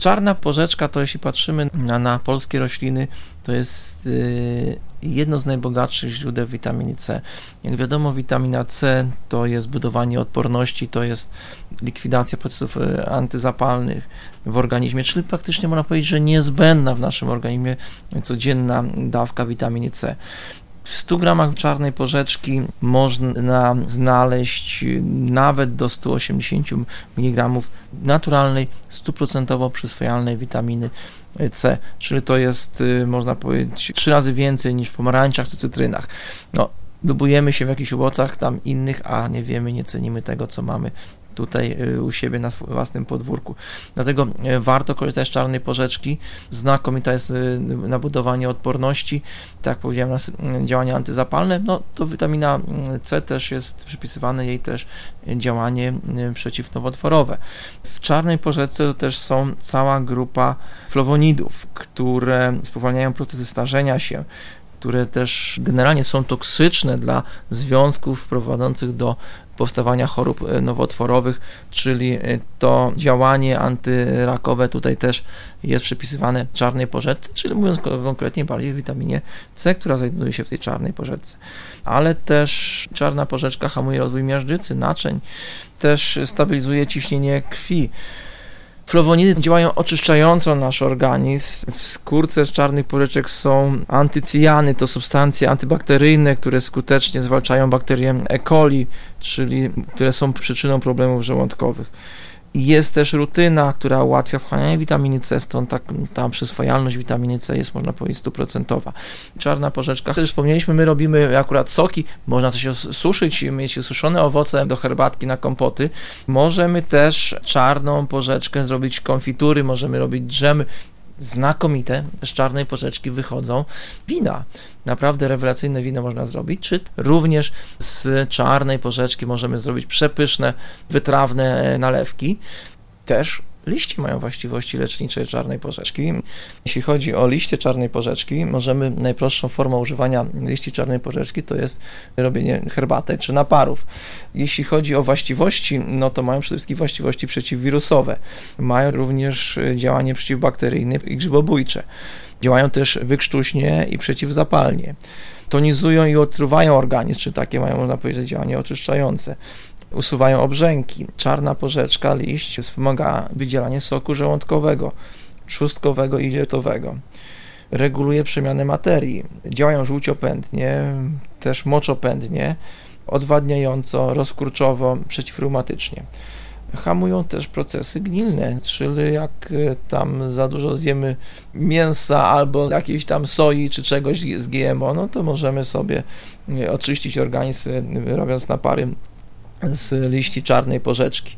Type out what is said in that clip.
Czarna porzeczka to, jeśli patrzymy na polskie rośliny, to jest jedno z najbogatszych źródeł witaminy C. Jak wiadomo, witamina C to jest budowanie odporności, to jest likwidacja procesów antyzapalnych w organizmie, czyli praktycznie można powiedzieć, że niezbędna w naszym organizmie codzienna dawka witaminy C. W 100 gramach czarnej porzeczki można znaleźć nawet do 180 mg naturalnej, 100% przyswajalnej witaminy C, czyli to jest, można powiedzieć, 3 razy więcej niż w pomarańczach czy cytrynach. Lubujemy się w jakichś owocach tam innych, a nie wiemy, nie cenimy tego, co mamy tutaj u siebie na własnym podwórku. Dlatego warto korzystać z czarnej porzeczki. Znakomita jest na budowanie odporności, tak jak powiedziałem, na działania antyzapalne. To witamina C też jest przypisywane jej też działanie przeciwnowotworowe. W czarnej porzeczce to też są cała grupa flawonidów, które spowalniają procesy starzenia się, które też generalnie są toksyczne dla związków prowadzących do powstawania chorób nowotworowych, czyli to działanie antyrakowe tutaj też jest przypisywane czarnej porzeczce, czyli mówiąc konkretnie bardziej witaminie C, która znajduje się w tej czarnej porzeczce. Ale też czarna porzeczka hamuje rozwój miażdżycy, naczyń, też stabilizuje ciśnienie krwi. Flawonidy działają oczyszczająco nasz organizm. W skórce z czarnych porzeczek są antycyjany, to substancje antybakteryjne, które skutecznie zwalczają bakterie E. coli, czyli które są przyczyną problemów żołądkowych. Jest też rutyna, która ułatwia wchłanianie witaminy C, stąd ta przyswajalność witaminy C jest, można powiedzieć, 100%. Czarna porzeczka, jak już wspomnieliśmy, my robimy akurat soki, można też suszyć, mieć suszone owoce do herbatki, na kompoty. Możemy też czarną porzeczkę zrobić konfitury, możemy robić dżemy. Znakomite z czarnej porzeczki wychodzą wina. Naprawdę rewelacyjne wino można zrobić, czy również z czarnej porzeczki możemy zrobić przepyszne, wytrawne nalewki. Też liście mają właściwości lecznicze czarnej porzeczki. Jeśli chodzi o liście czarnej porzeczki, najprostszą formą używania liści czarnej porzeczki to jest robienie herbatek czy naparów. Jeśli chodzi o właściwości, to mają przede wszystkim właściwości przeciwwirusowe. Mają również działanie przeciwbakteryjne i grzybobójcze. Działają też wykrztuśnie i przeciwzapalnie. Tonizują i otruwają organizm, czy takie mają, można powiedzieć, działanie oczyszczające. Usuwają obrzęki. Czarna porzeczka, liść wspomaga wydzielanie soku żołądkowego, trzustkowego i dietowego. Reguluje przemianę materii. Działają żółciopędnie, też moczopędnie, odwadniająco, rozkurczowo, przeciwreumatycznie. Hamują też procesy gnilne, czyli jak tam za dużo zjemy mięsa albo jakiejś tam soi czy czegoś z GMO, to możemy sobie oczyścić organizm, robiąc napary z liści czarnej porzeczki.